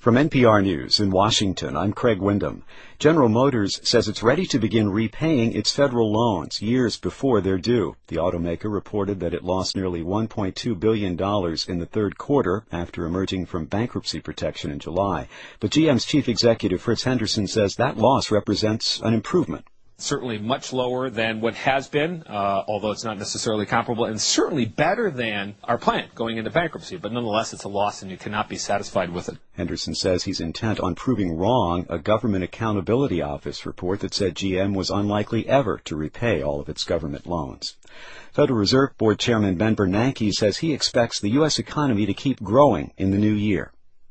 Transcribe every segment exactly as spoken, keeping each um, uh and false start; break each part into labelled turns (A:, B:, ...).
A: From N P R News in Washington, I'm Craig Windham. General Motors says it's ready to begin repaying its federal loans years before they're due. The automaker reported that it lost nearly one point two billion dollars in the third quarter after emerging from bankruptcy protection in July. But G M's chief executive, Fritz Henderson, says that loss represents an improvement.
B: Certainly much lower than what has been, uh, although it's not necessarily comparable, and certainly better than our plan going into bankruptcy. But nonetheless, it's a loss, and you cannot be satisfied with it.
A: Henderson says he's intent on proving wrong a Government Accountability Office report that said G M was unlikely ever to repay all of its government loans. Federal Reserve Board Chairman Ben Bernanke says he expects the U S economy to keep growing in the new year.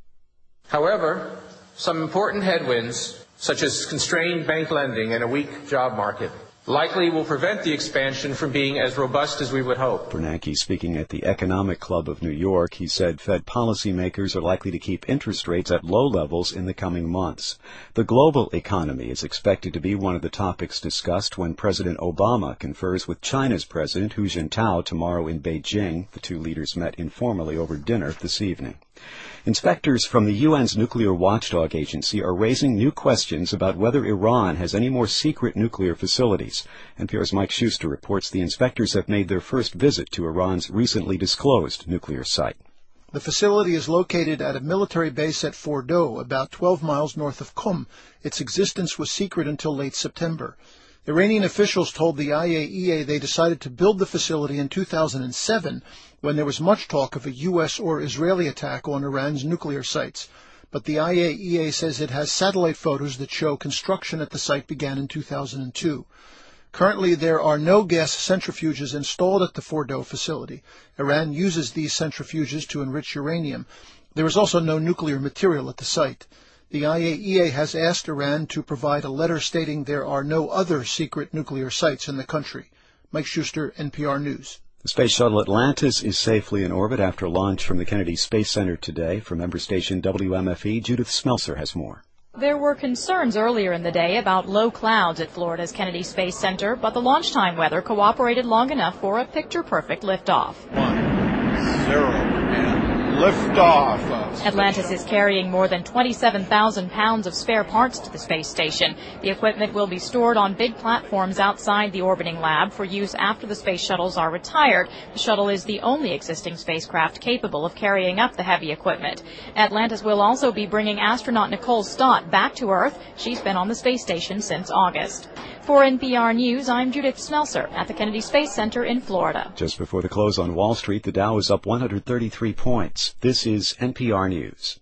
C: However, some important headwinds, such as constrained bank lending and a weak job market, likely will prevent the expansion from being as robust as we would hope.
A: Bernanke, speaking at the Economic Club of New York, he said Fed policymakers are likely to keep interest rates at low levels in the coming months. The global economy is expected to be one of the topics discussed when President Obama confers with China's President Hu Jintao tomorrow in Beijing. The two leaders met informally over dinner this evening. Inspectors from the U N's nuclear watchdog agency are raising new questions about whether Iran has any more secret nuclear facilities. N P R's Mike Schuster reports the inspectors have made their first visit to Iran's recently disclosed nuclear site.
D: The facility is located at a military base at Fordo, about twelve miles north of Qum. Its existence was secret until late September. Iranian officials told the I A E A they decided to build the facility in two thousand seven, when there was much talk of a U S or Israeli attack on Iran's nuclear sites. But the I A E A says it has satellite photos that show construction at the site began in two thousand two. Currently, there are no gas centrifuges installed at the Fordo facility. Iran uses these centrifuges to enrich uranium. There is also no nuclear material at the site. The I A E A has asked Iran to provide a letter stating there are no other secret nuclear sites in the country. Mike Schuster, N P R News.
A: The space shuttle Atlantis is safely in orbit after launch from the Kennedy Space Center today. From member station W M F E, Judith Smelser has more.
E: There were concerns earlier in the day about low clouds at Florida's Kennedy Space Center, but the launch time weather cooperated long enough for a picture-perfect liftoff.
F: One, zero, and liftoff.
E: Atlantis is carrying more than twenty-seven thousand pounds of spare parts to the space station. The equipment will be stored on big platforms outside the orbiting lab for use after the space shuttles are retired. The shuttle is the only existing spacecraft capable of carrying up the heavy equipment. Atlantis will also be bringing astronaut Nicole Stott back to Earth. She's been on the space station since August. For N P R News, I'm Judith Smelser at the Kennedy Space Center in Florida.
A: Just before the close on Wall Street, the Dow is up one hundred thirty-three points. This is N P R News.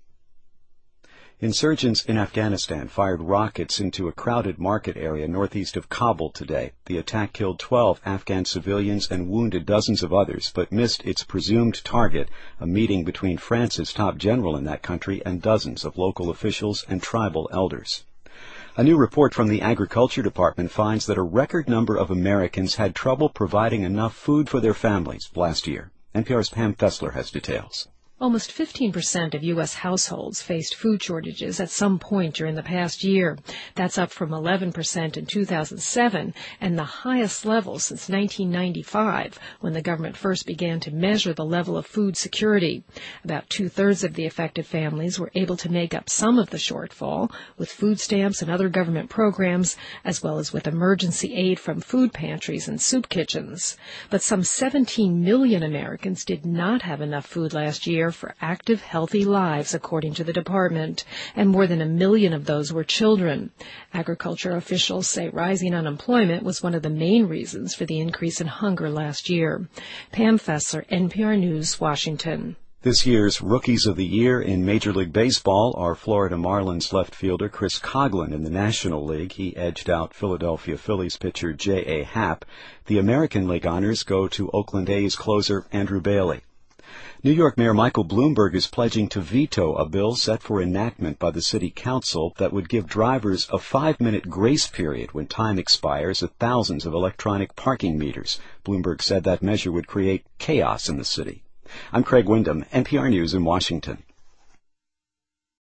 A: Insurgents in Afghanistan fired rockets into a crowded market area northeast of Kabul today. The attack killed twelve Afghan civilians and wounded dozens of others, but missed its presumed target, a meeting between France's top general in that country and dozens of local officials and tribal elders. A new report from the Agriculture Department finds that a record number of Americans had trouble providing enough food for their families last year. N P R's Pam Fessler has details.
G: Almost fifteen percent of U S households faced food shortages at some point during the past year. That's up from eleven percent in two thousand seven and the highest level since nineteen ninety-five, when the government first began to measure the level of food security. About two-thirds of the affected families were able to make up some of the shortfall with food stamps and other government programs, as well as with emergency aid from food pantries and soup kitchens. But some seventeen million Americans did not have enough food last year for active, healthy lives, according to the department, and more than a million of those were children. Agriculture officials say rising unemployment was one of the main reasons for the increase in hunger last year. Pam Fessler, N P R News, Washington.
A: This year's Rookies of the Year in Major League Baseball are Florida Marlins left fielder Chris Coghlan in the National League. He edged out Philadelphia Phillies pitcher J A. Happ. The American League honors go to Oakland A's closer Andrew Bailey. New York Mayor Michael Bloomberg is pledging to veto a bill set for enactment by the city council that would give drivers a five-minute grace period when time expires at thousands of electronic parking meters. Bloomberg said that measure would create chaos in the city. I'm Craig Windham, N P R News in Washington.